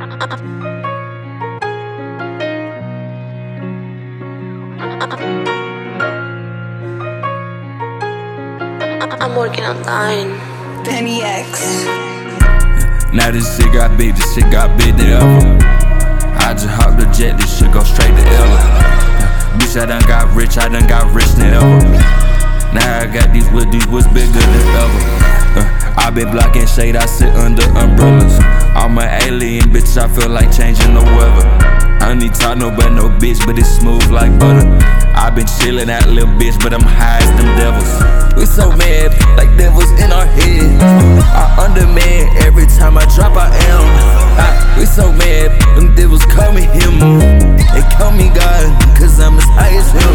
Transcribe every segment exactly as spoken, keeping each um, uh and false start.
I'm working on line. Penny X. Now this shit got big, this shit got big than ever. I just hopped the jet, this shit go straight to Ella. Bitch, I done got rich, I done got rich than ever. Now I got these woods, these woods bigger than ever. uh, I been blocking shade, I sit under umbrellas. I'm an alien, bitch, I feel like changing the weather. I don't need talk no but no bitch, but it's smooth like butter. I been chillin' that little bitch, but I'm high as them devils. We so mad, like devils in our head. I underman every time I drop, I am. I, we so mad, them devils call me him. They call me God, cause I'm as high as him.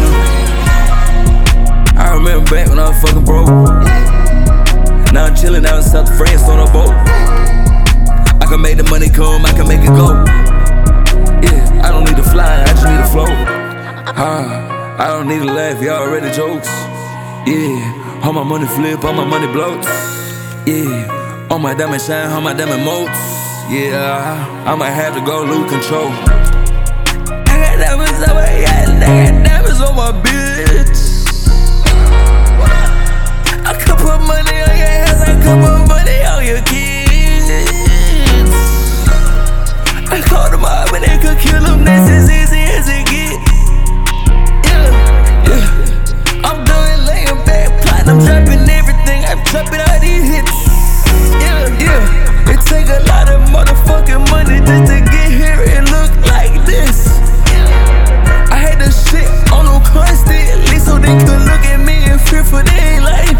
I remember back when I was fucking broke. Now I'm chillin' out in South France on a boat. I can make the money come, I can make it go. Yeah, I don't need to fly, I just need to float. Ah, I don't need to laugh, y'all already jokes. Yeah, all my money flip, all my money bloats. Yeah, all my diamond shine, all my diamond moats. Yeah, I might have to go lose control. I got diamonds on my yacht, I got diamonds on my bitch. I could put money on your hands, I could put money on your kids. I called them up and they could kill them, that's as easy as it get. Yeah, yeah. I'm doing laying back, plotting, I'm dropping everything, I'm dropping all these hits. Yeah, yeah. It take a lot of motherfucking money just to get here and look like this. I had the shit on them constantly so they could look at me and fear for their life.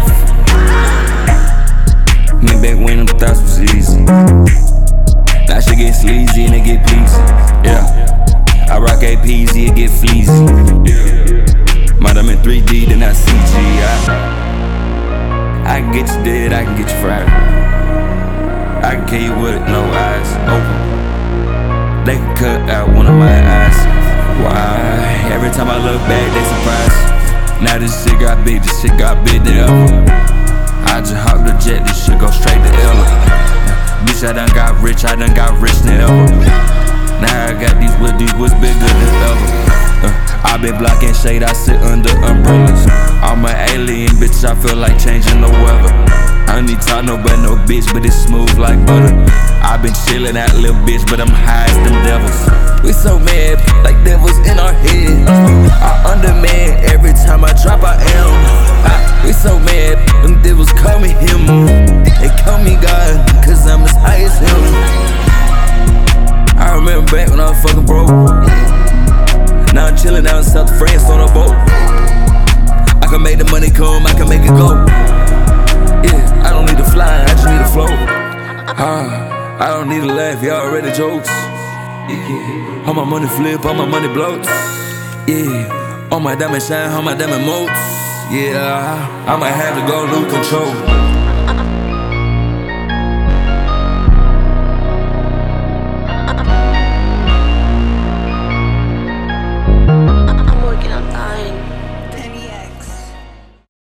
Me back when them thoughts was easy. Now shit get sleazy and it get pleasy. Yeah, I rock A P Z, it get fleazy. Yeah, might I'm in three D, then I C G. I, I can get you dead, I can get you fried. I can kill you with no eyes open. They can cut out one of my eyes. Why? Every time I look back, they surprised. Now this shit got big, this shit got big than ever. I just hopped the jet, this shit go straight to Ella. Bitch, I done got rich, I done got rich than ever. Now I got these woods, these woods bigger than ever. uh, I been blocking shade, I sit under umbrellas. I'm an alien, bitch, I feel like changing the weather. I don't need talk no but no bitch, but it's smooth like butter. I been chillin' that little bitch, but I'm high as them devils. We so mad, like devils in our head. I underman every time I drop, I am. I, we so mad, them devils call me him. They call me God, cause I'm as high as him. I remember back when I was fucking broke. Now I'm chillin' out in South France on a boat. I can make the money come, I can make it go. Yeah, I don't need to fly, I just need to float. Ah, I don't need to laugh, y'all already jokes. Yeah, all my money flip, all my money bloats. Yeah, all my diamond shine, all my diamond moats. Yeah, I might have to go lose control.